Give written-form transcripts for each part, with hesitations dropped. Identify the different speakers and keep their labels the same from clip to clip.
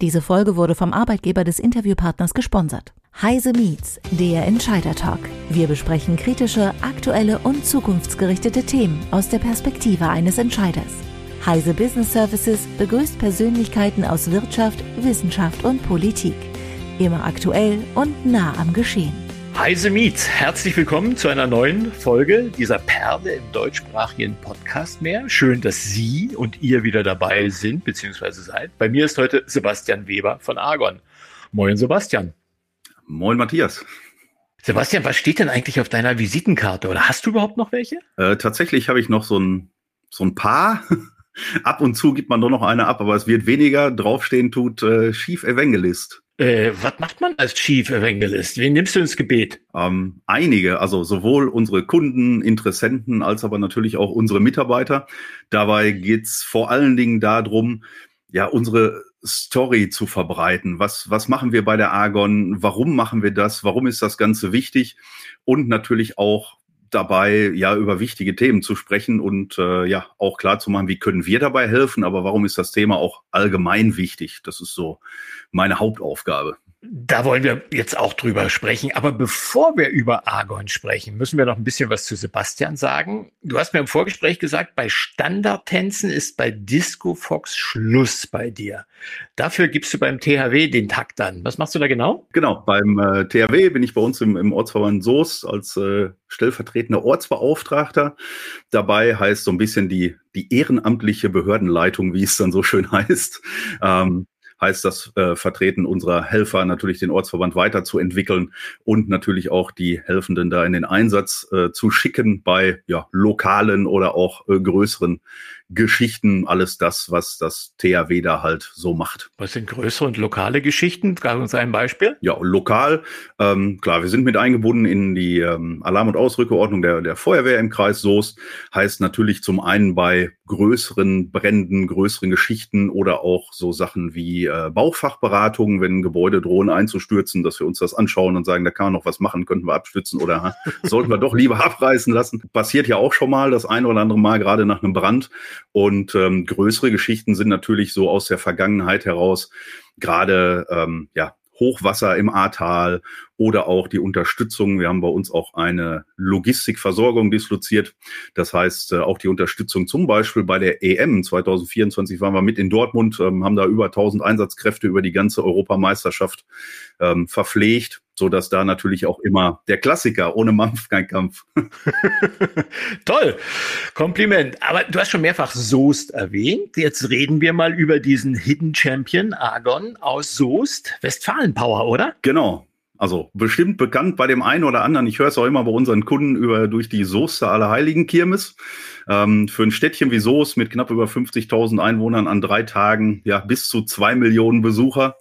Speaker 1: Diese Folge wurde vom Arbeitgeber des Interviewpartners gesponsert. Heise Meets, der Entscheider-Talk. Wir besprechen kritische, aktuelle und zukunftsgerichtete Themen aus der Perspektive eines Entscheiders. Heise Business Services begrüßt Persönlichkeiten aus Wirtschaft, Wissenschaft und Politik. Immer aktuell und nah am Geschehen.
Speaker 2: Heise Meets, herzlich willkommen zu einer neuen Folge dieser Perle im deutschsprachigen Podcast mehr. Schön, dass Sie und ihr wieder dabei sind bzw. seid. Bei mir ist heute Sebastian Weber von Argon. Moin Sebastian.
Speaker 3: Moin Matthias.
Speaker 2: Sebastian, was steht denn eigentlich auf deiner Visitenkarte oder hast du überhaupt noch welche?
Speaker 3: Tatsächlich habe ich noch so ein paar. Ab und zu gibt man doch noch eine ab, aber es wird weniger. Draufstehen tut Chief Evangelist.
Speaker 2: Was macht man als Chief Evangelist? Wen nimmst du ins Gebet?
Speaker 3: Einige, also sowohl unsere Kunden, Interessenten, als aber natürlich auch unsere Mitarbeiter. Dabei geht's vor allen Dingen darum, ja, unsere Story zu verbreiten. Was machen wir bei der Argon? Warum machen wir das? Warum ist das Ganze wichtig? Und natürlich auch dabei, ja, über wichtige Themen zu sprechen und ja, auch klar zu machen, wie können wir dabei helfen, aber warum ist das Thema auch allgemein wichtig? Das ist so meine Hauptaufgabe.
Speaker 2: Da wollen wir jetzt auch drüber sprechen. Aber bevor wir über Argon sprechen, müssen wir noch ein bisschen was zu Sebastian sagen. Du hast mir im Vorgespräch gesagt, bei Standardtänzen ist bei Disco Fox Schluss bei dir. Dafür gibst du beim THW den Takt an. Was machst du da genau?
Speaker 3: Genau, beim THW bin ich bei uns im Ortsverband Soest als stellvertretender Ortsbeauftragter. Dabei heißt so ein bisschen die ehrenamtliche Behördenleitung, wie es dann so schön heißt. Heißt das Vertreten unserer Helfer natürlich den Ortsverband weiterzuentwickeln und natürlich auch die Helfenden da in den Einsatz zu schicken bei lokalen oder auch größeren Geschichten. Alles das, was das THW da halt so macht.
Speaker 2: Was sind größere und lokale Geschichten? Gab uns ein Beispiel?
Speaker 3: Ja, lokal. Klar, wir sind mit eingebunden in die Alarm- und Ausrückeordnung der Feuerwehr im Kreis Soest. Heißt natürlich zum einen bei größeren Bränden, größeren Geschichten oder auch so Sachen wie Baufachberatungen, wenn Gebäude drohen einzustürzen, dass wir uns das anschauen und sagen, da kann man noch was machen, könnten wir abstützen oder sollten wir doch lieber abreißen lassen. Passiert ja auch schon mal das ein oder andere Mal, gerade nach einem Brand. Und größere Geschichten sind natürlich so aus der Vergangenheit heraus, gerade Hochwasser im Ahrtal oder auch die Unterstützung. Wir haben bei uns auch eine Logistikversorgung disloziert. Das heißt, auch die Unterstützung zum Beispiel bei der EM 2024 waren wir mit in Dortmund, haben da über 1000 Einsatzkräfte über die ganze Europameisterschaft verpflegt, sodass da natürlich auch immer der Klassiker, ohne Mampf kein Kampf.
Speaker 2: Toll, Kompliment. Aber du hast schon mehrfach Soest erwähnt. Jetzt reden wir mal über diesen Hidden Champion Argon aus Soest, Westfalen-Power, oder?
Speaker 3: Genau. Also bestimmt bekannt bei dem einen oder anderen. Ich höre es auch immer bei unseren Kunden durch die Soester Allerheiligen-Kirmes. Für ein Städtchen wie Soest mit knapp über 50.000 Einwohnern an 3 Tagen, ja, bis zu 2 Millionen Besucher.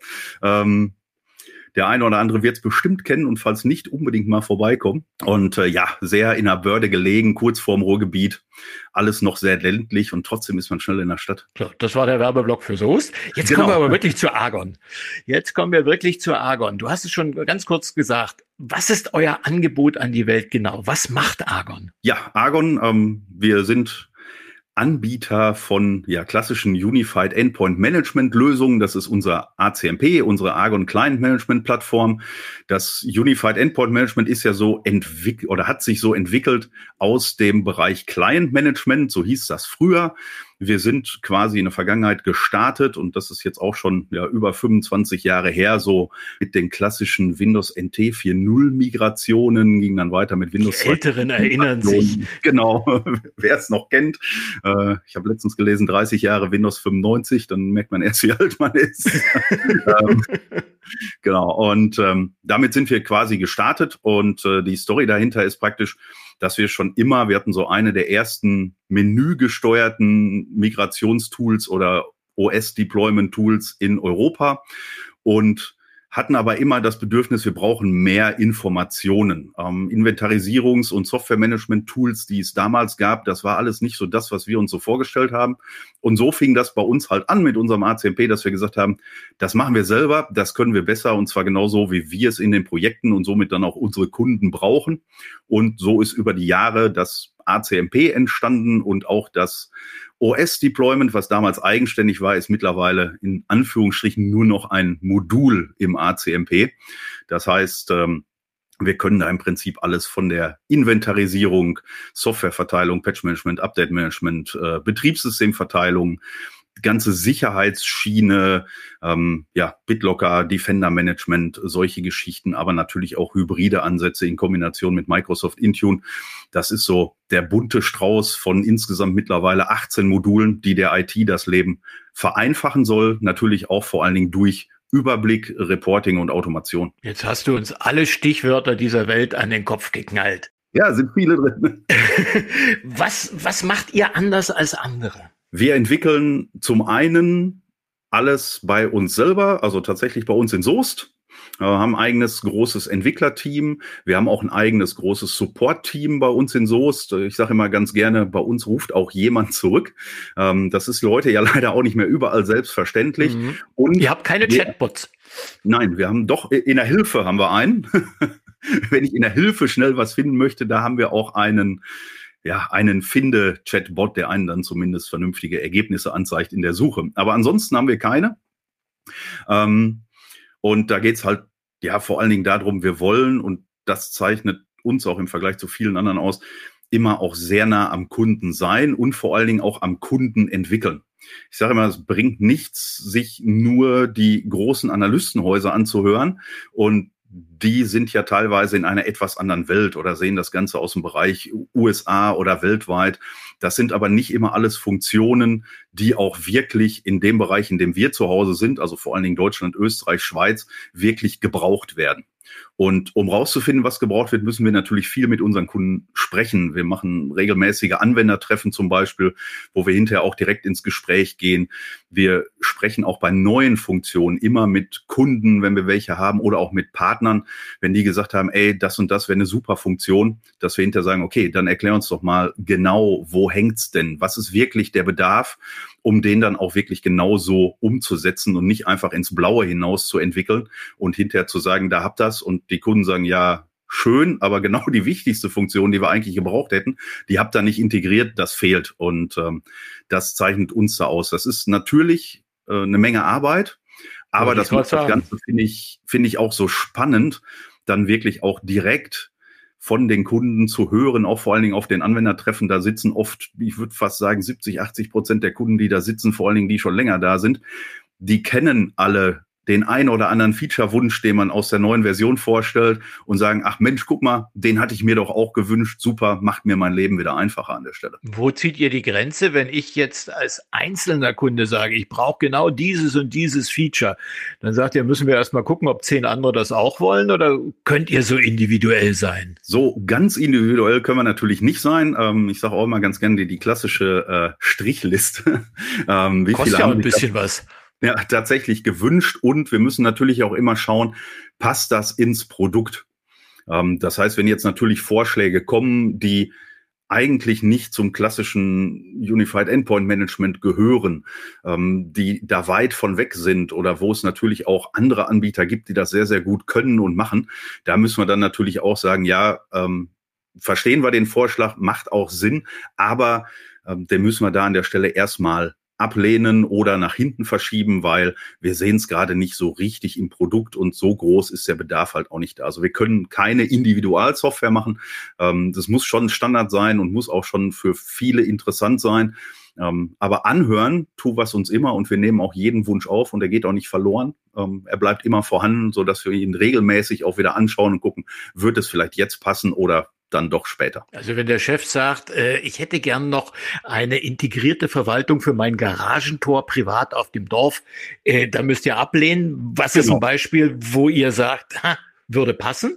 Speaker 3: Der eine oder andere wird es bestimmt kennen und falls nicht, unbedingt mal vorbeikommen. Und sehr in der Börde gelegen, kurz vorm Ruhrgebiet. Alles noch sehr ländlich und trotzdem ist man schnell in der Stadt.
Speaker 2: Klar, das war der Werbeblock für Soest. Jetzt kommen wir aber wirklich zu Argon. Du hast es schon ganz kurz gesagt. Was ist euer Angebot an die Welt genau? Was macht Argon?
Speaker 3: Ja, Argon, wir sind Anbieter von klassischen Unified Endpoint Management Lösungen. Das ist unser ACMP, unsere Argon Client Management Plattform. Das Unified Endpoint Management ist ja so entwickelt oder hat sich so entwickelt aus dem Bereich Client Management. So hieß das früher. Wir sind quasi in der Vergangenheit gestartet und das ist jetzt auch schon über 25 Jahre her, so mit den klassischen Windows NT 4.0 Migrationen, ging dann weiter mit Windows 2.
Speaker 2: Die Älteren erinnern sich.
Speaker 3: Genau, wer es noch kennt. Ich habe letztens gelesen, 30 Jahre Windows 95, dann merkt man erst, wie alt man ist. Genau, und damit sind wir quasi gestartet und die Story dahinter ist praktisch, dass wir hatten so eine der ersten menügesteuerten Migrationstools oder OS-Deployment-Tools in Europa und hatten aber immer das Bedürfnis, wir brauchen mehr Informationen. Inventarisierungs- und Software-Management-Tools, die es damals gab, das war alles nicht so das, was wir uns so vorgestellt haben. Und so fing das bei uns halt an mit unserem ACMP, dass wir gesagt haben, das machen wir selber, das können wir besser und zwar genauso, wie wir es in den Projekten und somit dann auch unsere Kunden brauchen. Und so ist über die Jahre das ACMP entstanden und auch das OS-Deployment, was damals eigenständig war, ist mittlerweile in Anführungsstrichen nur noch ein Modul im ACMP. Das heißt, wir können da im Prinzip alles von der Inventarisierung, Softwareverteilung, Patch-Management, Update-Management, Betriebssystemverteilung, ganze Sicherheitsschiene, BitLocker, Defender-Management, solche Geschichten, aber natürlich auch hybride Ansätze in Kombination mit Microsoft Intune. Das ist so der bunte Strauß von insgesamt mittlerweile 18 Modulen, die der IT das Leben vereinfachen soll, natürlich auch vor allen Dingen durch Überblick, Reporting und Automation.
Speaker 2: Jetzt hast du uns alle Stichwörter dieser Welt an den Kopf geknallt.
Speaker 3: Ja, sind viele drin.
Speaker 2: Was macht ihr anders als andere?
Speaker 3: Wir entwickeln zum einen alles bei uns selber, also tatsächlich bei uns in Soest. Haben ein eigenes großes Entwicklerteam. Wir haben auch ein eigenes großes Support-Team bei uns in Soest. Ich sage immer ganz gerne, bei uns ruft auch jemand zurück. Das ist heute ja leider auch nicht mehr überall selbstverständlich.
Speaker 2: Mhm.
Speaker 3: Und
Speaker 2: ihr habt keine Chatbots?
Speaker 3: Nein, wir haben doch in der Hilfe haben wir einen. Wenn ich in der Hilfe schnell was finden möchte, da haben wir auch einen Finde-Chatbot, der einen dann zumindest vernünftige Ergebnisse anzeigt in der Suche. Aber ansonsten haben wir keine. Und da geht's halt vor allen Dingen darum, wir wollen, und das zeichnet uns auch im Vergleich zu vielen anderen aus, immer auch sehr nah am Kunden sein und vor allen Dingen auch am Kunden entwickeln. Ich sage immer, es bringt nichts, sich nur die großen Analystenhäuser anzuhören, und die sind ja teilweise in einer etwas anderen Welt oder sehen das Ganze aus dem Bereich USA oder weltweit. Das sind aber nicht immer alles Funktionen, die auch wirklich in dem Bereich, in dem wir zu Hause sind, also vor allen Dingen Deutschland, Österreich, Schweiz, wirklich gebraucht werden. Und um rauszufinden, was gebraucht wird, müssen wir natürlich viel mit unseren Kunden sprechen. Wir machen regelmäßige Anwendertreffen zum Beispiel, wo wir hinterher auch direkt ins Gespräch gehen. Wir sprechen auch bei neuen Funktionen immer mit Kunden, wenn wir welche haben, oder auch mit Partnern, wenn die gesagt haben, ey, das und das wäre eine super Funktion, dass wir hinterher sagen, okay, dann erklär uns doch mal genau, wo hängt's denn? Was ist wirklich der Bedarf, um den dann auch wirklich genauso umzusetzen und nicht einfach ins Blaue hinaus zu entwickeln und hinterher zu sagen, da habt das, und die Kunden sagen, ja, schön, aber genau die wichtigste Funktion, die wir eigentlich gebraucht hätten, die habt ihr nicht integriert, das fehlt, und das zeichnet uns da aus. Das ist natürlich eine Menge Arbeit, aber das macht das Ganze, finde ich auch so spannend, dann wirklich auch direkt von den Kunden zu hören, auch vor allen Dingen auf den Anwendertreffen. Da sitzen oft, ich würde fast sagen, 70-80% der Kunden, die da sitzen, vor allen Dingen, die schon länger da sind, die kennen alle den ein oder anderen Feature-Wunsch, den man aus der neuen Version vorstellt, und sagen, ach Mensch, guck mal, den hatte ich mir doch auch gewünscht, super, macht mir mein Leben wieder einfacher an der Stelle.
Speaker 2: Wo zieht ihr die Grenze, wenn ich jetzt als einzelner Kunde sage, ich brauche genau dieses und dieses Feature? Dann sagt ihr, müssen wir erstmal gucken, ob 10 andere das auch wollen, oder könnt ihr so individuell sein?
Speaker 3: So ganz individuell können wir natürlich nicht sein. Ich sage auch immer ganz gerne die klassische Strichliste.
Speaker 2: Kostet ja ein bisschen was.
Speaker 3: Ja, tatsächlich gewünscht, und wir müssen natürlich auch immer schauen, passt das ins Produkt? Das heißt, wenn jetzt natürlich Vorschläge kommen, die eigentlich nicht zum klassischen Unified Endpoint Management gehören, die da weit von weg sind, oder wo es natürlich auch andere Anbieter gibt, die das sehr, sehr gut können und machen, da müssen wir dann natürlich auch sagen, ja, verstehen wir den Vorschlag, macht auch Sinn, aber den müssen wir da an der Stelle erstmal ablehnen oder nach hinten verschieben, weil wir sehen es gerade nicht so richtig im Produkt, und so groß ist der Bedarf halt auch nicht da. Also wir können keine Individualsoftware machen. Das muss schon Standard sein und muss auch schon für viele interessant sein. Aber anhören tun wir es uns immer, und wir nehmen auch jeden Wunsch auf, und er geht auch nicht verloren. Er bleibt immer vorhanden, sodass wir ihn regelmäßig auch wieder anschauen und gucken, wird es vielleicht jetzt passen oder dann doch später.
Speaker 2: Also wenn der Chef sagt, ich hätte gern noch eine integrierte Verwaltung für mein Garagentor privat auf dem Dorf, dann müsst ihr ablehnen. Was ist ein Beispiel, wo ihr sagt, würde passen?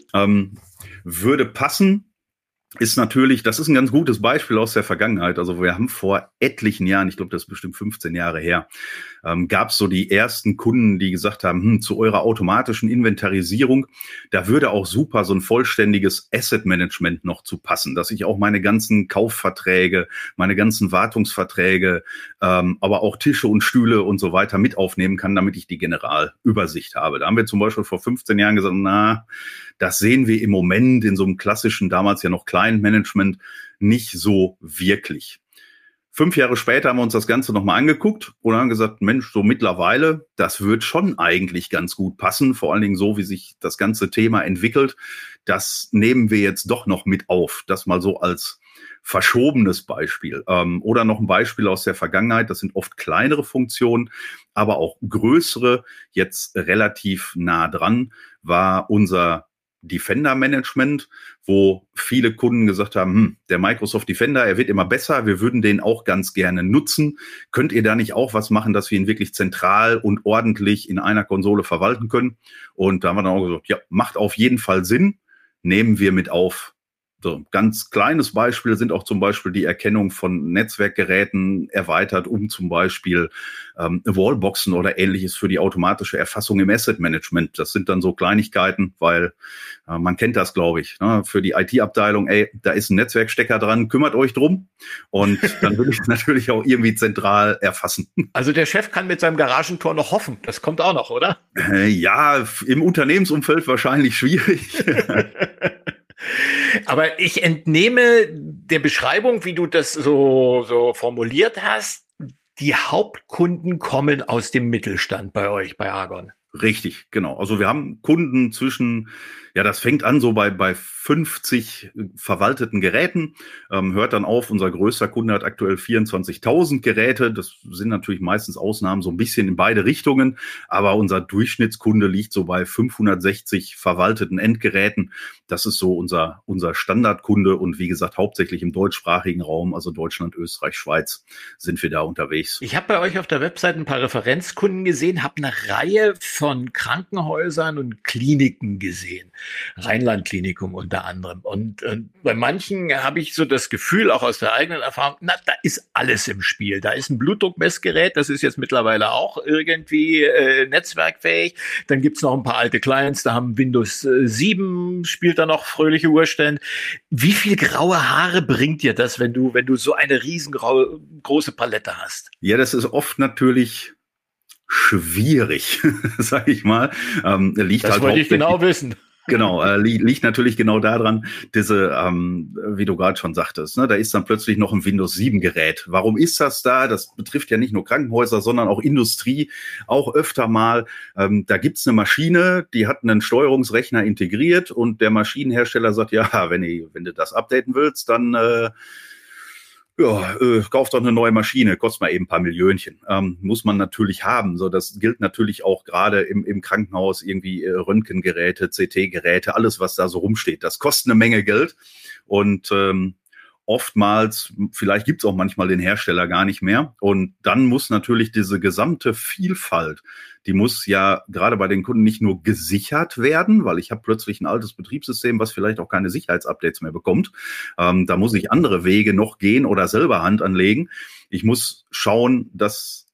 Speaker 3: Würde passen ist natürlich, das ist ein ganz gutes Beispiel aus der Vergangenheit. Also wir haben vor etlichen Jahren, ich glaube, das ist bestimmt 15 Jahre her, gab es so die ersten Kunden, die gesagt haben, zu eurer automatischen Inventarisierung, da würde auch super so ein vollständiges Asset Management noch zu passen, dass ich auch meine ganzen Kaufverträge, meine ganzen Wartungsverträge, aber auch Tische und Stühle und so weiter mit aufnehmen kann, damit ich die Generalübersicht habe. Da haben wir zum Beispiel vor 15 Jahren gesagt, das sehen wir im Moment in so einem klassischen, damals ja noch kleinen Management nicht so wirklich. 5 Jahre später haben wir uns das Ganze nochmal angeguckt und haben gesagt, Mensch, so mittlerweile, das wird schon eigentlich ganz gut passen. Vor allen Dingen so, wie sich das ganze Thema entwickelt. Das nehmen wir jetzt doch noch mit auf. Das mal so als verschobenes Beispiel. Oder noch ein Beispiel aus der Vergangenheit. Das sind oft kleinere Funktionen, aber auch größere. Jetzt relativ nah dran war unser Defender Management, wo viele Kunden gesagt haben, der Microsoft Defender, er wird immer besser, wir würden den auch ganz gerne nutzen. Könnt ihr da nicht auch was machen, dass wir ihn wirklich zentral und ordentlich in einer Konsole verwalten können? Und da haben wir dann auch gesagt, ja, macht auf jeden Fall Sinn, nehmen wir mit auf. So, ganz kleines Beispiel sind auch zum Beispiel die Erkennung von Netzwerkgeräten erweitert, um zum Beispiel Wallboxen oder Ähnliches für die automatische Erfassung im Asset Management. Das sind dann so Kleinigkeiten, weil man kennt das, glaube ich, ne? Für die IT-Abteilung, da ist ein Netzwerkstecker dran, kümmert euch drum. Und dann will ich es natürlich auch irgendwie zentral erfassen.
Speaker 2: Also der Chef kann mit seinem Garagentor noch hoffen. Das kommt auch noch, oder?
Speaker 3: Ja, im Unternehmensumfeld wahrscheinlich schwierig.
Speaker 2: Aber ich entnehme der Beschreibung, wie du das so formuliert hast, die Hauptkunden kommen aus dem Mittelstand bei euch, bei Argon.
Speaker 3: Richtig, genau. Also wir haben Kunden zwischen, ja, das fängt an so bei 50 verwalteten Geräten, hört dann auf, unser größter Kunde hat aktuell 24.000 Geräte. Das sind natürlich meistens Ausnahmen so ein bisschen in beide Richtungen, aber unser Durchschnittskunde liegt so bei 560 verwalteten Endgeräten. Das ist so unser Standardkunde und wie gesagt, hauptsächlich im deutschsprachigen Raum, also Deutschland, Österreich, Schweiz, sind wir da unterwegs.
Speaker 2: Ich habe bei euch auf der Website ein paar Referenzkunden gesehen, habe eine Reihe von Krankenhäusern und Kliniken gesehen. Rheinland-Klinikum unter anderem. Und bei manchen habe ich so das Gefühl, auch aus der eigenen Erfahrung, da ist alles im Spiel. Da ist ein Blutdruckmessgerät, das ist jetzt mittlerweile auch irgendwie netzwerkfähig. Dann gibt's noch ein paar alte Clients, da haben Windows 7, spielt da noch fröhliche Urstände. Wie viel graue Haare bringt dir das, wenn du so eine riesengroße Palette hast?
Speaker 3: Ja, das ist oft natürlich schwierig, sag ich mal.
Speaker 2: Das halt wollte ich genau wissen.
Speaker 3: Genau, liegt natürlich genau daran, diese, wie du gerade schon sagtest, ne, da ist dann plötzlich noch ein Windows 7 Gerät. Warum ist das da? Das betrifft ja nicht nur Krankenhäuser, sondern auch Industrie, auch öfter mal. Da gibt's eine Maschine, die hat einen Steuerungsrechner integriert und der Maschinenhersteller sagt, ja, wenn du das updaten willst, dann kauf doch eine neue Maschine, kostet mal eben ein paar Millionchen. Muss man natürlich haben. So, das gilt natürlich auch gerade im Krankenhaus, irgendwie Röntgengeräte, CT-Geräte, alles, was da so rumsteht. Das kostet eine Menge Geld. Und oftmals, vielleicht gibt's auch manchmal den Hersteller gar nicht mehr. Und dann muss natürlich diese gesamte Vielfalt, die muss ja gerade bei den Kunden nicht nur gesichert werden, weil ich habe plötzlich ein altes Betriebssystem, was vielleicht auch keine Sicherheitsupdates mehr bekommt. Da muss ich andere Wege noch gehen oder selber Hand anlegen. Ich muss schauen, dass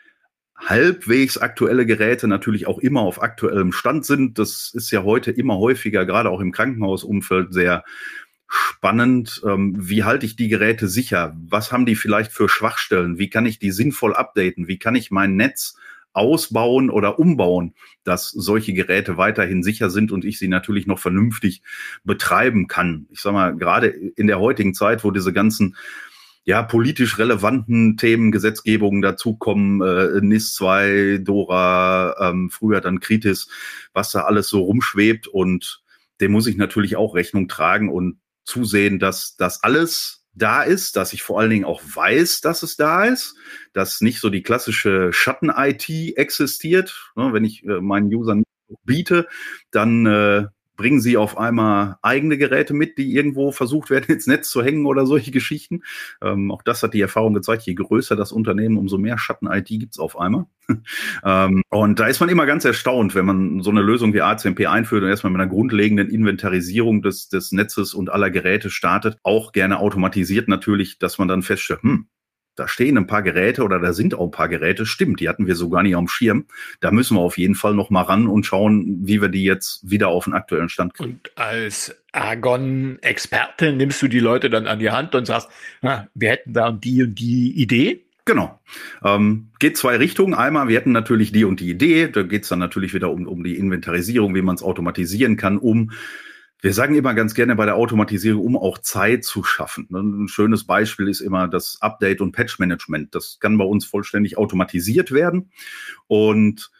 Speaker 3: halbwegs aktuelle Geräte natürlich auch immer auf aktuellem Stand sind. Das ist ja heute immer häufiger, gerade auch im Krankenhausumfeld, sehr spannend. Wie halte ich die Geräte sicher? Was haben die vielleicht für Schwachstellen? Wie kann ich die sinnvoll updaten? Wie kann ich mein Netz ausbauen oder umbauen, dass solche Geräte weiterhin sicher sind und ich sie natürlich noch vernünftig betreiben kann? Ich sag mal, gerade in der heutigen Zeit, wo diese ganzen politisch relevanten Themen, Gesetzgebungen dazukommen, NIS 2, DORA, früher dann Kritis, was da alles so rumschwebt, und dem muss ich natürlich auch Rechnung tragen und zusehen, dass das alles da ist, dass ich vor allen Dingen auch weiß, dass es da ist, dass nicht so die klassische Schatten-IT existiert. Wenn ich meinen Usern biete, dann bringen sie auf einmal eigene Geräte mit, die irgendwo versucht werden, ins Netz zu hängen oder solche Geschichten. Auch das hat die Erfahrung gezeigt, je größer das Unternehmen, umso mehr Schatten-IT gibt's auf einmal. Und da ist man immer ganz erstaunt, wenn man so eine Lösung wie ACMP einführt und erstmal mit einer grundlegenden Inventarisierung des Netzes und aller Geräte startet. Auch gerne automatisiert natürlich, dass man dann feststellt, da stehen ein paar Geräte oder da sind auch ein paar Geräte. Stimmt, die hatten wir so gar nicht auf dem Schirm. Da müssen wir auf jeden Fall noch mal ran und schauen, wie wir die jetzt wieder auf den aktuellen Stand kriegen.
Speaker 2: Und als Argon-Experte nimmst du die Leute dann an die Hand und sagst, wir hätten da und die Idee?
Speaker 3: Genau. Geht zwei Richtungen. Einmal, wir hätten natürlich die und die Idee. Da geht es dann natürlich wieder um die Inventarisierung, wie man es automatisieren kann, um Wir sagen immer ganz gerne bei der Automatisierung, um auch Zeit zu schaffen. Ein schönes Beispiel ist immer das Update- und Patch-Management. Das kann bei uns vollständig automatisiert werden. Und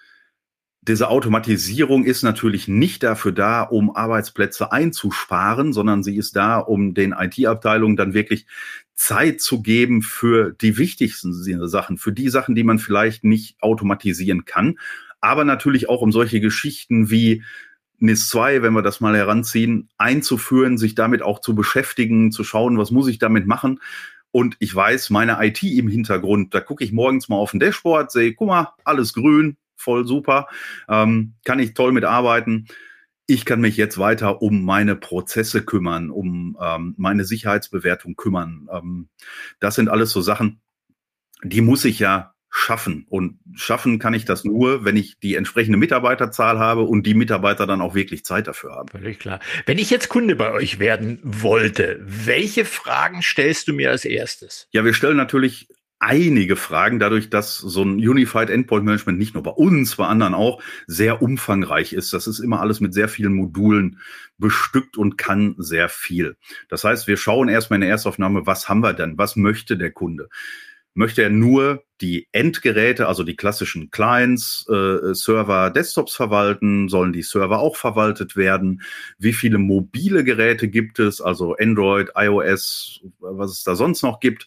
Speaker 3: diese Automatisierung ist natürlich nicht dafür da, um Arbeitsplätze einzusparen, sondern sie ist da, um den IT-Abteilungen dann wirklich Zeit zu geben für die wichtigsten Sachen, für die Sachen, die man vielleicht nicht automatisieren kann. Aber natürlich auch um solche Geschichten wie NIS 2, wenn wir das mal heranziehen, einzuführen, sich damit auch zu beschäftigen, zu schauen, was muss ich damit machen. Und ich weiß, meine IT im Hintergrund, da gucke ich morgens mal auf ein Dashboard, sehe, guck mal, alles grün, voll super, kann ich toll mitarbeiten. Ich kann mich jetzt weiter um meine Prozesse kümmern, um meine Sicherheitsbewertung kümmern. Das sind alles so Sachen, die muss ich ja schaffen. Und schaffen kann ich das nur, wenn ich die entsprechende Mitarbeiterzahl habe und die Mitarbeiter dann auch wirklich Zeit dafür haben.
Speaker 2: Völlig klar. Wenn ich jetzt Kunde bei euch werden wollte, welche Fragen stellst du mir als erstes?
Speaker 3: Ja, wir stellen natürlich einige Fragen, dadurch, dass so ein Unified Endpoint Management nicht nur bei uns, bei anderen auch sehr umfangreich ist. Das ist immer alles mit sehr vielen Modulen bestückt und kann sehr viel. Das heißt, wir schauen erstmal in der Erstaufnahme, was haben wir denn? Was möchte der Kunde? Möchte er nur die Endgeräte, also die klassischen Clients, Server, Desktops verwalten? Sollen die Server auch verwaltet werden? Wie viele mobile Geräte gibt es? Also Android, iOS, was es da sonst noch gibt?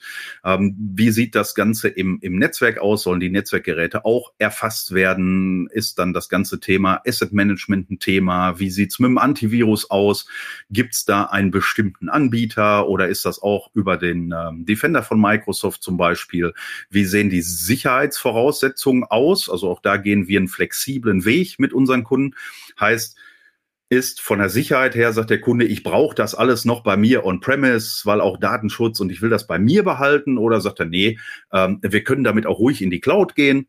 Speaker 3: Wie sieht das Ganze im Netzwerk aus? Sollen die Netzwerkgeräte auch erfasst werden? Ist dann das ganze Thema Asset Management ein Thema? Wie sieht's mit dem Antivirus aus? Gibt's da einen bestimmten Anbieter oder ist das auch über den Defender von Microsoft zum Beispiel? Wie sehen die Sicherheitsvoraussetzungen aus? Also auch da gehen wir einen flexiblen Weg mit unseren Kunden. Heißt, ist von der Sicherheit her, sagt der Kunde, ich brauche das alles noch bei mir on-premise, weil auch Datenschutz und ich will das bei mir behalten, oder sagt er, nee, wir können damit auch ruhig in die Cloud gehen.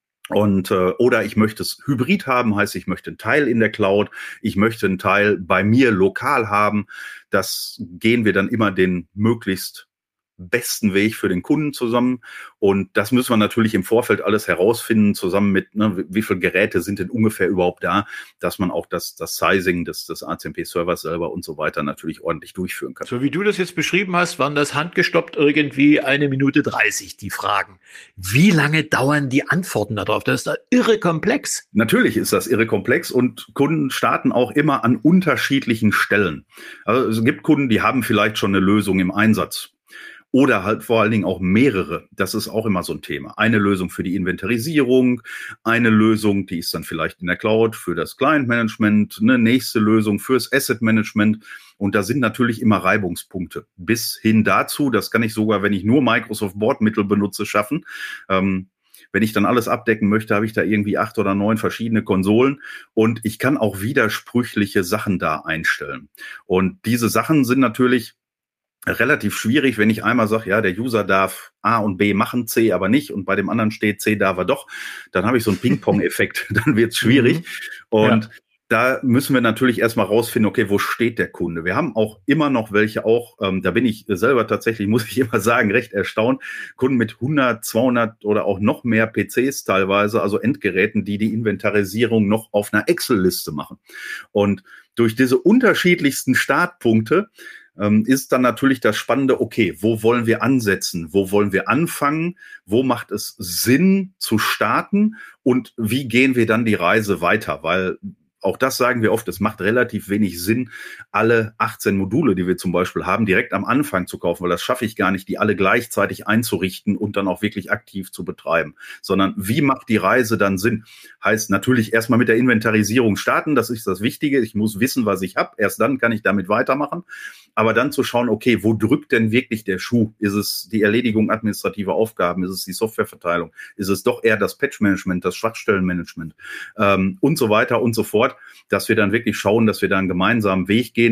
Speaker 3: Und oder ich möchte es hybrid haben, heißt, ich möchte einen Teil in der Cloud, ich möchte einen Teil bei mir lokal haben. Das gehen wir dann immer den möglichst besten Weg für den Kunden zusammen. Und das müssen wir natürlich im Vorfeld alles herausfinden, zusammen mit, wie viele Geräte sind denn ungefähr überhaupt da, dass man auch das Sizing des ACMP-Servers selber und so weiter natürlich ordentlich durchführen kann.
Speaker 2: So wie du das jetzt beschrieben hast, waren das handgestoppt irgendwie 1 Minute 30, die Fragen. Wie lange dauern die Antworten darauf? Das ist da irre komplex.
Speaker 3: Natürlich ist das irre komplex und Kunden starten auch immer an unterschiedlichen Stellen. Also es gibt Kunden, die haben vielleicht schon eine Lösung im Einsatz. Oder halt vor allen Dingen auch mehrere. Das ist auch immer so ein Thema. Eine Lösung für die Inventarisierung, eine Lösung, die ist dann vielleicht in der Cloud für das Client-Management, eine nächste Lösung fürs Asset-Management. Und da sind natürlich immer Reibungspunkte. Bis hin dazu, das kann ich sogar, wenn ich nur Microsoft Bordmittel benutze, schaffen. Wenn ich dann alles abdecken möchte, habe ich da irgendwie 8 oder 9 verschiedene Konsolen und ich kann auch widersprüchliche Sachen da einstellen. Und diese Sachen sind natürlich relativ schwierig, wenn ich einmal sage, ja, der User darf A und B machen, C aber nicht und bei dem anderen steht, C darf er doch, dann habe ich so einen Ping-Pong-Effekt, dann wird es schwierig. Und da müssen wir natürlich erstmal rausfinden, okay, wo steht der Kunde? Wir haben auch immer noch welche auch, da bin ich selber tatsächlich, muss ich immer sagen, recht erstaunt, Kunden mit 100, 200 oder auch noch mehr PCs teilweise, also Endgeräten, die Inventarisierung noch auf einer Excel-Liste machen. Und durch diese unterschiedlichsten Startpunkte ist dann natürlich das Spannende, okay, wo wollen wir ansetzen? Wo wollen wir anfangen? Wo macht es Sinn zu starten? Und wie gehen wir dann die Reise weiter? Weil auch das sagen wir oft, es macht relativ wenig Sinn, alle 18 Module, die wir zum Beispiel haben, direkt am Anfang zu kaufen, weil das schaffe ich gar nicht, die alle gleichzeitig einzurichten und dann auch wirklich aktiv zu betreiben. Sondern wie macht die Reise dann Sinn? Heißt natürlich erstmal mit der Inventarisierung starten, das ist das Wichtige. Ich muss wissen, was ich habe. Erst dann kann ich damit weitermachen. Aber dann zu schauen, okay, wo drückt denn wirklich der Schuh? Ist es die Erledigung administrativer Aufgaben? Ist es die Softwareverteilung? Ist es doch eher das Patch-Management, das Schwachstellenmanagement und so weiter und so fort, dass wir dann wirklich schauen, dass wir da einen gemeinsamen Weg gehen und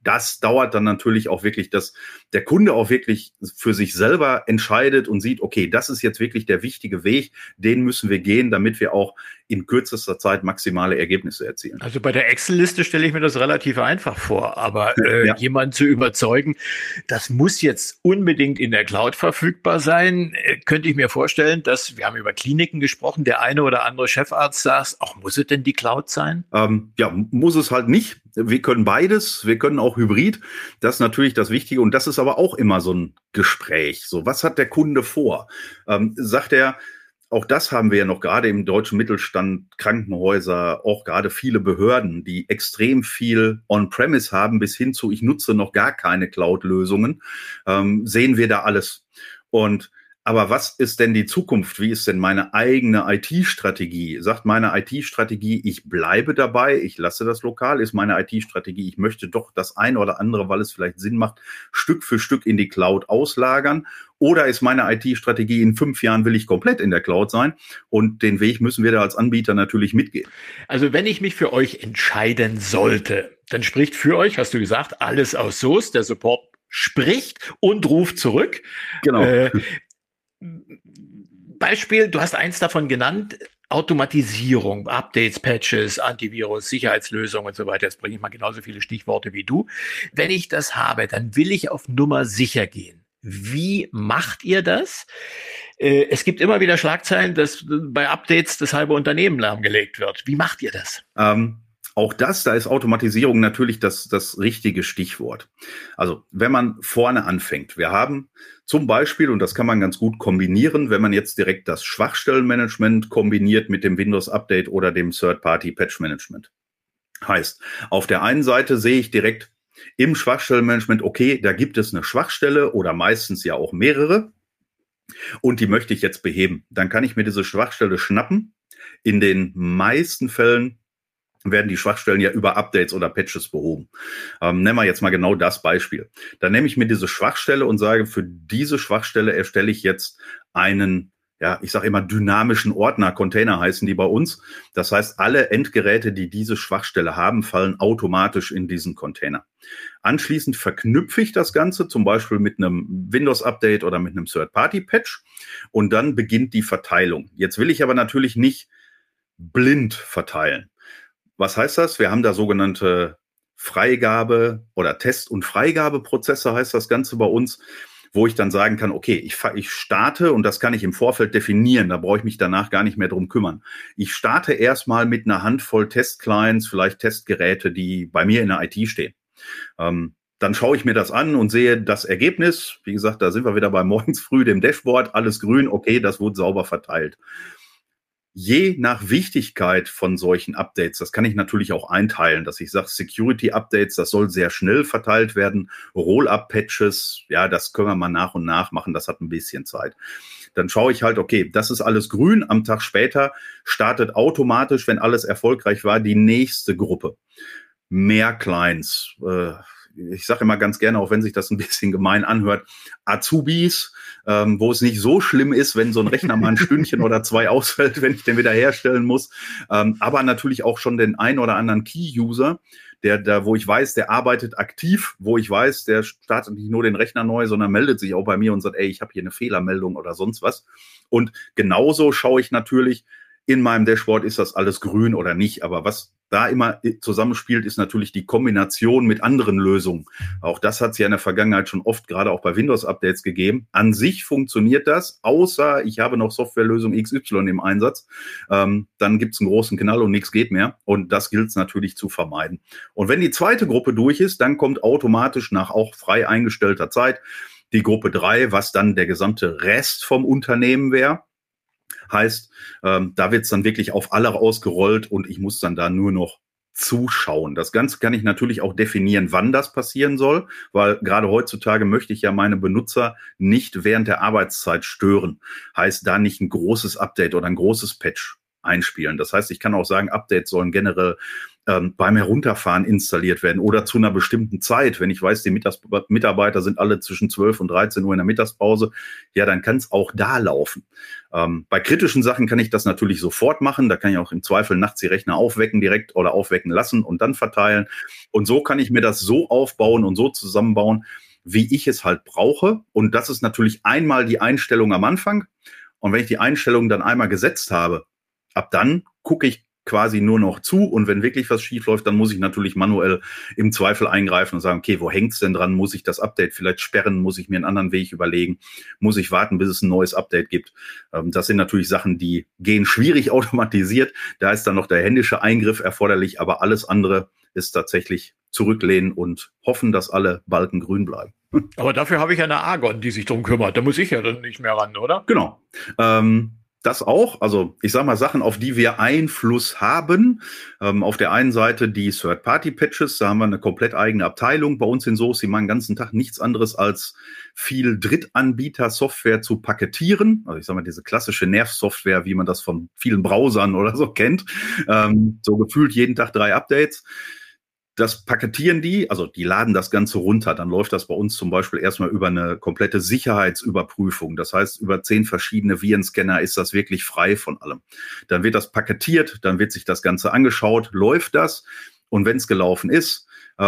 Speaker 3: das dauert dann natürlich auch wirklich, dass der Kunde auch wirklich für sich selber entscheidet und sieht, okay, das ist jetzt wirklich der wichtige Weg, den müssen wir gehen, damit wir auch in kürzester Zeit maximale Ergebnisse erzielen.
Speaker 2: Also bei der Excel-Liste stelle ich mir das relativ einfach vor, aber
Speaker 3: Ja.
Speaker 2: jemanden zu überzeugen, das muss jetzt unbedingt in der Cloud verfügbar sein, könnte ich mir vorstellen, dass, wir haben über Kliniken gesprochen, der eine oder andere Chefarzt sagt, ach, muss es denn die Cloud sein?
Speaker 3: Ja, muss es halt nicht. Wir können beides, wir können auch Hybrid. Das ist natürlich das Wichtige und das ist aber auch immer so ein Gespräch. So, was hat der Kunde vor? Sagt er, auch das haben wir ja noch gerade im deutschen Mittelstand, Krankenhäuser, auch gerade viele Behörden, die extrem viel On-Premise haben, bis hin zu, ich nutze noch gar keine Cloud-Lösungen, sehen wir da alles. Aber was ist denn die Zukunft? Wie ist denn meine eigene IT-Strategie? Sagt meine IT-Strategie, ich bleibe dabei, ich lasse das lokal? Ist meine IT-Strategie, ich möchte doch das eine oder andere, weil es vielleicht Sinn macht, Stück für Stück in die Cloud auslagern? Oder ist meine IT-Strategie, in 5 Jahren will ich komplett in der Cloud sein? Und den Weg müssen wir da als Anbieter natürlich mitgehen.
Speaker 2: Also wenn ich mich für euch entscheiden sollte, dann spricht für euch, hast du gesagt, alles aus SOS, der Support spricht und ruft zurück.
Speaker 3: Genau.
Speaker 2: Beispiel, du hast eins davon genannt, Automatisierung, Updates, Patches, Antivirus, Sicherheitslösungen und so weiter. Jetzt bringe ich mal genauso viele Stichworte wie du. Wenn ich das habe, dann will ich auf Nummer sicher gehen. Wie macht ihr das? Es gibt immer wieder Schlagzeilen, dass bei Updates das halbe Unternehmen lahmgelegt wird. Wie macht ihr das?
Speaker 3: Auch da ist Automatisierung natürlich das richtige Stichwort. Also wenn man vorne anfängt, wir haben zum Beispiel, und das kann man ganz gut kombinieren, wenn man jetzt direkt das Schwachstellenmanagement kombiniert mit dem Windows-Update oder dem Third-Party-Patch-Management. Heißt, auf der einen Seite sehe ich direkt im Schwachstellenmanagement, okay, da gibt es eine Schwachstelle oder meistens ja auch mehrere und die möchte ich jetzt beheben. Dann kann ich mir diese Schwachstelle schnappen. In den meisten Fällen werden die Schwachstellen ja über Updates oder Patches behoben. Nehmen wir jetzt mal genau das Beispiel. Dann nehme ich mir diese Schwachstelle und sage, für diese Schwachstelle erstelle ich jetzt einen, ja, ich sage immer dynamischen Ordner, Container heißen die bei uns. Das heißt, alle Endgeräte, die diese Schwachstelle haben, fallen automatisch in diesen Container. Anschließend verknüpfe ich das Ganze zum Beispiel mit einem Windows-Update oder mit einem Third-Party-Patch und dann beginnt die Verteilung. Jetzt will ich aber natürlich nicht blind verteilen. Was heißt das? Wir haben da sogenannte Freigabe- oder Test- und Freigabeprozesse heißt das Ganze bei uns, wo ich dann sagen kann, okay, ich starte und das kann ich im Vorfeld definieren, da brauche ich mich danach gar nicht mehr drum kümmern. Ich starte erstmal mit einer Handvoll Testclients, vielleicht Testgeräte, die bei mir in der IT stehen. Dann schaue ich mir das an und sehe das Ergebnis. Wie gesagt, da sind wir wieder bei morgens früh dem Dashboard, alles grün, okay, das wurde sauber verteilt. Je nach Wichtigkeit von solchen Updates, das kann ich natürlich auch einteilen, dass ich sage, Security-Updates, das soll sehr schnell verteilt werden. Roll-Up-Patches, ja, das können wir mal nach und nach machen, das hat ein bisschen Zeit. Dann schaue ich halt, okay, das ist alles grün, am Tag später startet automatisch, wenn alles erfolgreich war, die nächste Gruppe. Mehr Clients, ich sage immer ganz gerne, auch wenn sich das ein bisschen gemein anhört, Azubis, wo es nicht so schlimm ist, wenn so ein Rechner mal ein Stündchen oder 2 ausfällt, wenn ich den wieder herstellen muss. Aber natürlich auch schon den ein oder anderen Key-User, wo ich weiß, der arbeitet aktiv, wo ich weiß, der startet nicht nur den Rechner neu, sondern meldet sich auch bei mir und sagt, ey, ich habe hier eine Fehlermeldung oder sonst was. Und genauso schaue ich natürlich, in meinem Dashboard ist das alles grün oder nicht. Aber was da immer zusammenspielt, ist natürlich die Kombination mit anderen Lösungen. Auch das hat es ja in der Vergangenheit schon oft, gerade auch bei Windows-Updates gegeben. An sich funktioniert das, außer ich habe noch Softwarelösung XY im Einsatz. Dann gibt es einen großen Knall und nichts geht mehr. Und das gilt es natürlich zu vermeiden. Und wenn die zweite Gruppe durch ist, dann kommt automatisch nach auch frei eingestellter Zeit die Gruppe 3, was dann der gesamte Rest vom Unternehmen wäre. Heißt, da wird es dann wirklich auf alle ausgerollt und ich muss dann da nur noch zuschauen. Das Ganze kann ich natürlich auch definieren, wann das passieren soll, weil gerade heutzutage möchte ich ja meine Benutzer nicht während der Arbeitszeit stören. Heißt, da nicht ein großes Update oder ein großes Patch einspielen. Das heißt, ich kann auch sagen, Updates sollen generell beim Herunterfahren installiert werden oder zu einer bestimmten Zeit. Wenn ich weiß, die Mitarbeiter sind alle zwischen 12 und 13 Uhr in der Mittagspause, ja, dann kann es auch da laufen. Bei kritischen Sachen kann ich das natürlich sofort machen. Da kann ich auch im Zweifel nachts die Rechner aufwecken direkt oder aufwecken lassen und dann verteilen. Und so kann ich mir das so aufbauen und so zusammenbauen, wie ich es halt brauche. Und das ist natürlich einmal die Einstellung am Anfang. Und wenn ich die Einstellung dann einmal gesetzt habe, ab dann gucke ich quasi nur noch zu, und wenn wirklich was schief läuft, dann muss ich natürlich manuell im Zweifel eingreifen und sagen, okay, wo hängt's denn dran? Muss ich das Update vielleicht sperren? Muss ich mir einen anderen Weg überlegen? Muss ich warten, bis es ein neues Update gibt? Das sind natürlich Sachen, die gehen schwierig automatisiert. Da ist dann noch der händische Eingriff erforderlich, aber alles andere ist tatsächlich zurücklehnen und hoffen, dass alle Balken grün bleiben.
Speaker 2: Aber dafür habe ich ja eine Argon, die sich drum kümmert. Da muss ich ja dann nicht mehr ran, oder?
Speaker 3: Genau. Das auch, also ich sage mal Sachen, auf die wir Einfluss haben. Auf der einen Seite die Third-Party-Patches, da haben wir eine komplett eigene Abteilung bei uns in SOS, die machen den ganzen Tag nichts anderes als viel Drittanbieter-Software zu paketieren. Also ich sage mal diese klassische Nerv-Software, wie man das von vielen Browsern oder so kennt. So gefühlt jeden Tag 3 Updates. Das paketieren die, also die laden das Ganze runter. Dann läuft das bei uns zum Beispiel erstmal über eine komplette Sicherheitsüberprüfung. Das heißt, über 10 verschiedene Virenscanner ist das wirklich frei von allem. Dann wird das paketiert, dann wird sich das Ganze angeschaut, läuft das. Und wenn es gelaufen ist,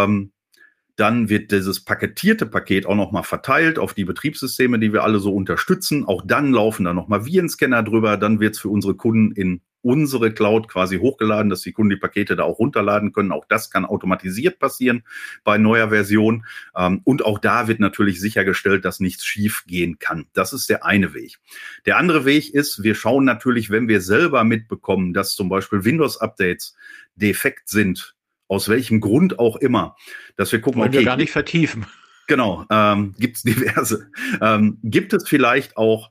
Speaker 3: dann wird dieses paketierte Paket auch nochmal verteilt auf die Betriebssysteme, die wir alle so unterstützen. Auch dann laufen da nochmal Virenscanner drüber. Dann wird es für unsere Kunden in unsere Cloud quasi hochgeladen, dass die Kunden die Pakete da auch runterladen können. Auch das kann automatisiert passieren bei neuer Version. Und auch da wird natürlich sichergestellt, dass nichts schief gehen kann. Das ist der eine Weg. Der andere Weg ist, wir schauen natürlich, wenn wir selber mitbekommen, dass zum Beispiel Windows-Updates defekt sind, aus welchem Grund auch immer, dass wir gucken,
Speaker 2: wollen wir gar nicht vertiefen.
Speaker 3: Genau, gibt es diverse. Gibt es vielleicht auch,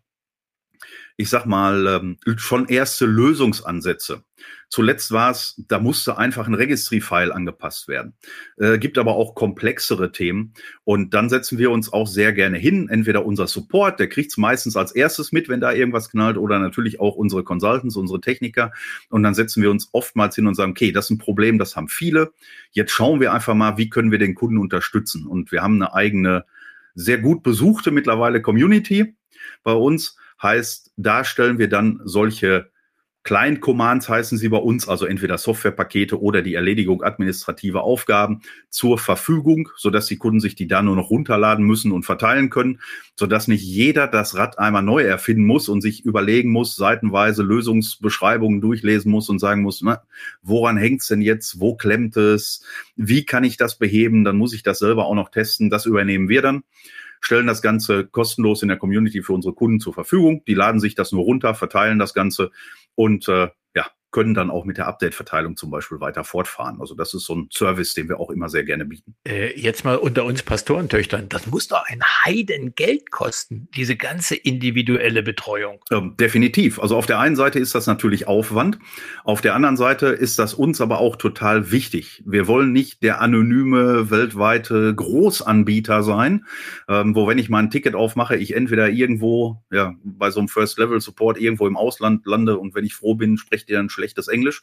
Speaker 3: ich sag mal, schon erste Lösungsansätze. Zuletzt war es, da musste einfach ein Registry-File angepasst werden. Gibt aber auch komplexere Themen. Und dann setzen wir uns auch sehr gerne hin. Entweder unser Support, der kriegt es meistens als erstes mit, wenn da irgendwas knallt, oder natürlich auch unsere Consultants, unsere Techniker. Und dann setzen wir uns oftmals hin und sagen, okay, das ist ein Problem, das haben viele. Jetzt schauen wir einfach mal, wie können wir den Kunden unterstützen. Und wir haben eine eigene, sehr gut besuchte mittlerweile Community bei uns. Heißt, da stellen wir dann solche Client-Commands, heißen sie bei uns, also entweder Softwarepakete oder die Erledigung administrativer Aufgaben zur Verfügung, sodass die Kunden sich die da nur noch runterladen müssen und verteilen können, sodass nicht jeder das Rad einmal neu erfinden muss und sich überlegen muss, seitenweise Lösungsbeschreibungen durchlesen muss und sagen muss, na, woran hängt's denn jetzt, wo klemmt es, wie kann ich das beheben, dann muss ich das selber auch noch testen, das übernehmen wir dann. Stellen das Ganze kostenlos in der Community für unsere Kunden zur Verfügung. Die laden sich das nur runter, verteilen das Ganze und können dann auch mit der Update-Verteilung zum Beispiel weiter fortfahren. Also das ist so ein Service, den wir auch immer sehr gerne bieten.
Speaker 2: Jetzt mal unter uns Pastorentöchtern, das muss doch ein Heidengeld kosten, diese ganze individuelle Betreuung.
Speaker 3: Definitiv. Also auf der einen Seite ist das natürlich Aufwand. Auf der anderen Seite ist das uns aber auch total wichtig. Wir wollen nicht der anonyme, weltweite Großanbieter sein, wo, wenn ich mal ein Ticket aufmache, ich entweder irgendwo bei so einem First-Level-Support irgendwo im Ausland lande und wenn ich froh bin, sprecht ihr dann schlechtes Englisch.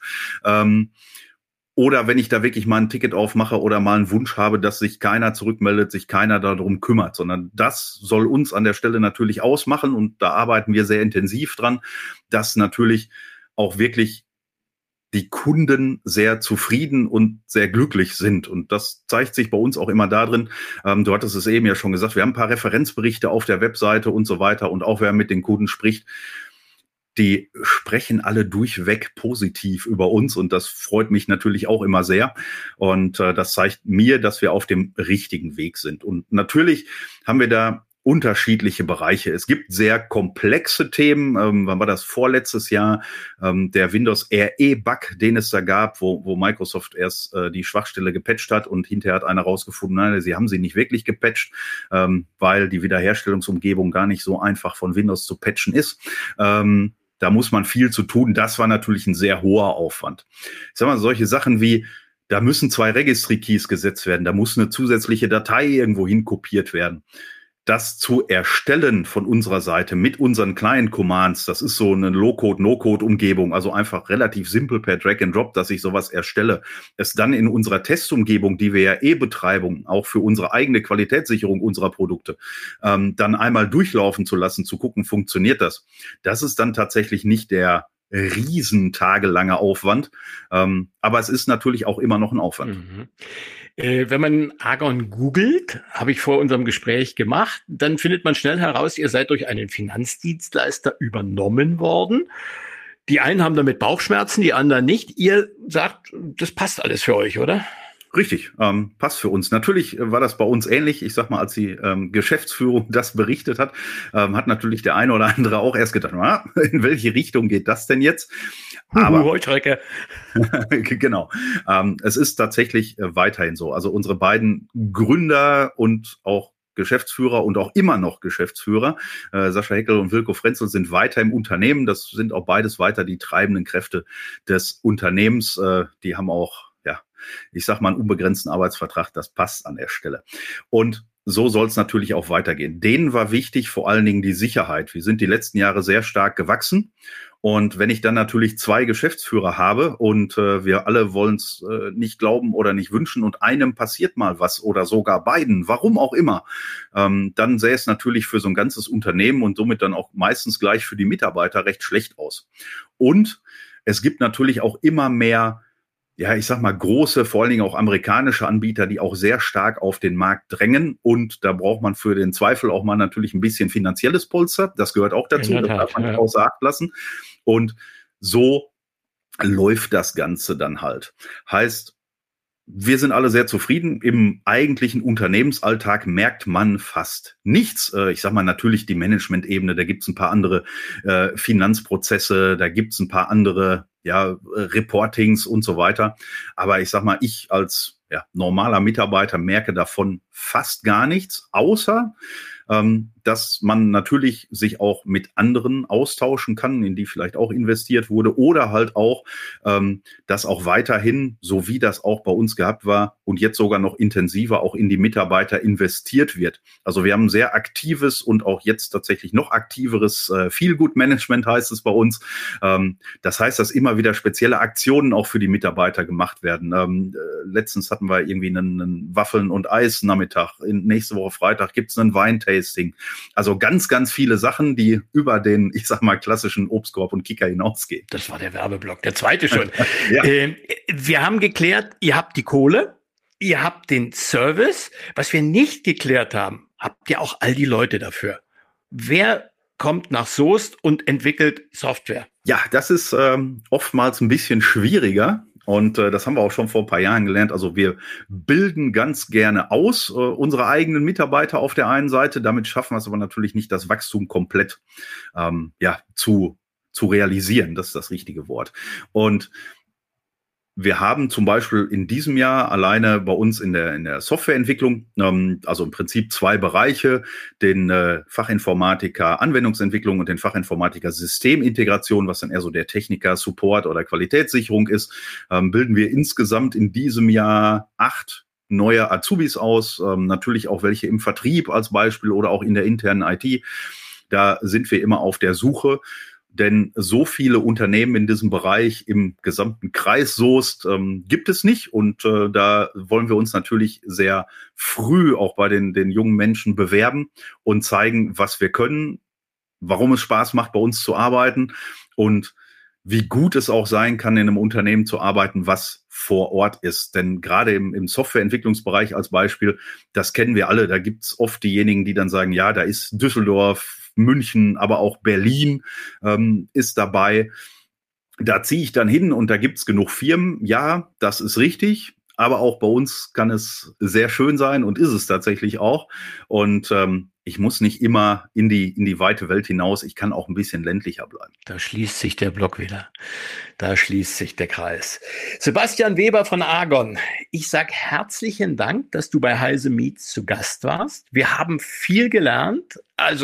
Speaker 3: Oder wenn ich da wirklich mal ein Ticket aufmache oder mal einen Wunsch habe, dass sich keiner zurückmeldet, sich keiner darum kümmert, sondern das soll uns an der Stelle natürlich ausmachen und da arbeiten wir sehr intensiv dran, dass natürlich auch wirklich die Kunden sehr zufrieden und sehr glücklich sind. Und das zeigt sich bei uns auch immer darin, du hattest es eben ja schon gesagt, wir haben ein paar Referenzberichte auf der Webseite und so weiter und auch wer mit den Kunden spricht, die sprechen alle durchweg positiv über uns und das freut mich natürlich auch immer sehr und das zeigt mir, dass wir auf dem richtigen Weg sind. Und natürlich haben wir da unterschiedliche Bereiche. Es gibt sehr komplexe Themen. Wann war das? Vorletztes Jahr der Windows RE-Bug, den es da gab, wo Microsoft erst die Schwachstelle gepatcht hat und hinterher hat einer rausgefunden, nein, sie haben sie nicht wirklich gepatcht, weil die Wiederherstellungsumgebung gar nicht so einfach von Windows zu patchen ist. Da muss man viel zu tun. Das war natürlich ein sehr hoher Aufwand. Ich sag mal, solche Sachen wie, da müssen 2 Registry-Keys gesetzt werden, da muss eine zusätzliche Datei irgendwo hin kopiert werden. das zu erstellen von unserer Seite mit unseren Client-Commands, das ist so eine Low-Code, No-Code-Umgebung, also einfach relativ simpel per Drag and Drop, dass ich sowas erstelle. Es dann in unserer Testumgebung, die wir ja betreiben, auch für unsere eigene Qualitätssicherung unserer Produkte, dann einmal durchlaufen zu lassen, zu gucken, funktioniert das. Das ist dann tatsächlich nicht der riesentagelange Aufwand, aber es ist natürlich auch immer noch ein Aufwand.
Speaker 2: Mhm. Wenn man Argon googelt, habe ich vor unserem Gespräch gemacht, dann findet man schnell heraus, ihr seid durch einen Finanzdienstleister übernommen worden. Die einen haben damit Bauchschmerzen, die anderen nicht. Ihr sagt, das passt alles für euch, oder?
Speaker 3: Richtig, passt für uns. Natürlich war das bei uns ähnlich. Ich sag mal, als die Geschäftsführung das berichtet hat, hat natürlich der eine oder andere auch erst gedacht, in welche Richtung geht das denn jetzt? Aber
Speaker 2: Heuschrecke.
Speaker 3: Genau. Es ist tatsächlich weiterhin so. Also unsere beiden Gründer und auch Geschäftsführer und auch immer noch Geschäftsführer, Sascha Heckel und Wilko Frenzel, sind weiter im Unternehmen. Das sind auch beides weiter die treibenden Kräfte des Unternehmens. Die haben auch, ich sag mal, einen unbegrenzten Arbeitsvertrag. Das passt an der Stelle. Und so soll es natürlich auch weitergehen. Denen war wichtig vor allen Dingen die Sicherheit. Wir sind die letzten Jahre sehr stark gewachsen. Und wenn ich dann natürlich 2 Geschäftsführer habe und wir alle wollen es nicht glauben oder nicht wünschen und einem passiert mal was oder sogar beiden, warum auch immer, dann sähe es natürlich für so ein ganzes Unternehmen und somit dann auch meistens gleich für die Mitarbeiter recht schlecht aus. Und es gibt natürlich auch immer mehr, ich sag mal, große, vor allen Dingen auch amerikanische Anbieter, die auch sehr stark auf den Markt drängen. Und da braucht man für den Zweifel auch mal natürlich ein bisschen finanzielles Polster. Das gehört auch dazu, das darf man nicht außer Acht lassen. Und so läuft das Ganze dann halt. Heißt, wir sind alle sehr zufrieden. Im eigentlichen Unternehmensalltag merkt man fast nichts. Ich sag mal, natürlich die Management-Ebene, da gibt's ein paar andere Finanzprozesse, da gibt's ein paar andere Reportings und so weiter. Aber ich sag mal, ich als normaler Mitarbeiter merke davon fast gar nichts, außer dass man natürlich sich auch mit anderen austauschen kann, in die vielleicht auch investiert wurde, oder halt auch, dass auch weiterhin, so wie das auch bei uns gehabt war und jetzt sogar noch intensiver auch in die Mitarbeiter investiert wird. Also wir haben ein sehr aktives und auch jetzt tatsächlich noch aktiveres Feel-Good-Management, heißt es bei uns. Das heißt, dass immer wieder spezielle Aktionen auch für die Mitarbeiter gemacht werden. Letztens hatten wir irgendwie einen Waffeln- und Eis-Nachmittag. Nächste Woche Freitag gibt's einen Weintasting. Also ganz, ganz viele Sachen, die über den, ich sag mal, klassischen Obstkorb und Kicker hinausgehen.
Speaker 2: Das war der Werbeblock, der zweite schon. Wir haben geklärt, ihr habt die Kohle, ihr habt den Service. Was wir nicht geklärt haben, habt ihr auch all die Leute dafür. Wer kommt nach Soest und entwickelt Software?
Speaker 3: Ja, das ist oftmals ein bisschen schwieriger. Und das haben wir auch schon vor ein paar Jahren gelernt. Also wir bilden ganz gerne aus unsere eigenen Mitarbeiter auf der einen Seite. Damit schaffen wir es aber natürlich nicht, das Wachstum komplett zu realisieren. Das ist das richtige Wort. Und wir haben zum Beispiel in diesem Jahr alleine bei uns in der Softwareentwicklung, also im Prinzip 2 Bereiche, den Fachinformatiker Anwendungsentwicklung und den Fachinformatiker Systemintegration, was dann eher so der Techniker Support oder Qualitätssicherung ist, bilden wir insgesamt in diesem Jahr 8 neue Azubis aus, natürlich auch welche im Vertrieb als Beispiel oder auch in der internen IT. Da sind wir immer auf der Suche. Denn so viele Unternehmen in diesem Bereich im gesamten Kreis Soest gibt es nicht. Und da wollen wir uns natürlich sehr früh auch bei den jungen Menschen bewerben und zeigen, was wir können, warum es Spaß macht, bei uns zu arbeiten und wie gut es auch sein kann, in einem Unternehmen zu arbeiten, was vor Ort ist. Denn gerade im Softwareentwicklungsbereich als Beispiel, das kennen wir alle, da gibt's oft diejenigen, die dann sagen, ja, da ist Düsseldorf, München, aber auch Berlin ist dabei. Da ziehe ich dann hin und da gibt's genug Firmen. Ja, das ist richtig. Aber auch bei uns kann es sehr schön sein und ist es tatsächlich auch. Und ich muss nicht immer in die weite Welt hinaus. Ich kann auch ein bisschen ländlicher bleiben.
Speaker 2: Da schließt sich der Block wieder. Da schließt sich der Kreis. Sebastian Weber von Argon. Ich sag herzlichen Dank, dass du bei Heise Meets zu Gast warst. Wir haben viel gelernt. Also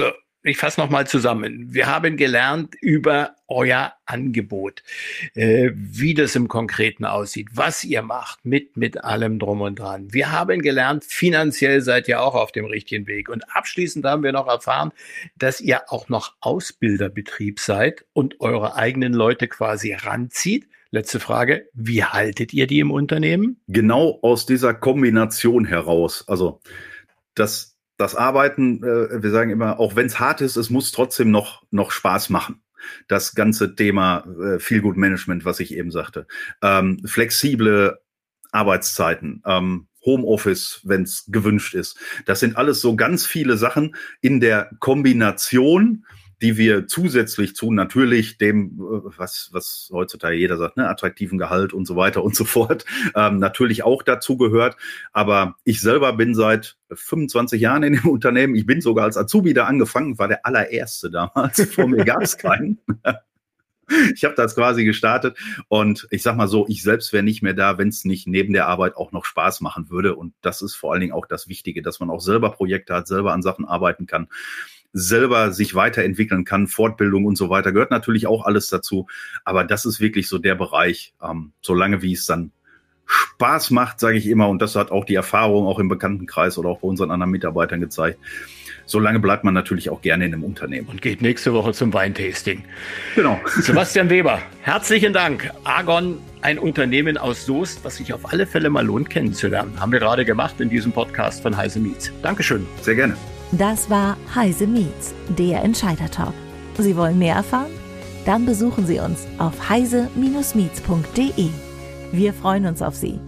Speaker 2: ich fasse nochmal zusammen. Wir haben gelernt über euer Angebot, wie das im Konkreten aussieht, was ihr macht, mit allem drum und dran. Wir haben gelernt, finanziell seid ihr auch auf dem richtigen Weg. Und abschließend haben wir noch erfahren, dass ihr auch noch Ausbilderbetrieb seid und eure eigenen Leute quasi ranzieht. Letzte Frage, wie haltet ihr die im Unternehmen?
Speaker 3: Genau aus dieser Kombination heraus. Also das Arbeiten, wir sagen immer, auch wenn es hart ist, es muss trotzdem noch Spaß machen. Das ganze Thema Feel-Good-Management, was ich eben sagte. Flexible Arbeitszeiten, Homeoffice, wenn es gewünscht ist. Das sind alles so ganz viele Sachen in der Kombination, die wir zusätzlich zu natürlich dem, was heutzutage jeder sagt, ne, attraktiven Gehalt und so weiter und so fort, natürlich auch dazu gehört. Aber ich selber bin seit 25 Jahren in dem Unternehmen. Ich bin sogar als Azubi da angefangen, war der allererste damals. Vor mir gab es keinen. Ich habe das quasi gestartet und ich sag mal so, ich selbst wäre nicht mehr da, wenn es nicht neben der Arbeit auch noch Spaß machen würde. Und das ist vor allen Dingen auch das Wichtige, dass man auch selber Projekte hat, selber an Sachen arbeiten kann, selber sich weiterentwickeln kann, Fortbildung und so weiter, gehört natürlich auch alles dazu. Aber das ist wirklich so der Bereich, solange wie es dann Spaß macht, sage ich immer, und das hat auch die Erfahrung auch im Bekanntenkreis oder auch bei unseren anderen Mitarbeitern gezeigt, solange bleibt man natürlich auch gerne in einem Unternehmen.
Speaker 2: Und geht nächste Woche zum Weintasting.
Speaker 3: Genau.
Speaker 2: Sebastian Weber, herzlichen Dank. Argon, ein Unternehmen aus Soest, was sich auf alle Fälle mal lohnt kennenzulernen. Haben wir gerade gemacht in diesem Podcast von Heise Meets. Dankeschön.
Speaker 3: Sehr gerne.
Speaker 1: Das war Heise Meets, der Entscheider-Talk. Sie wollen mehr erfahren? Dann besuchen Sie uns auf heise-meets.de. Wir freuen uns auf Sie.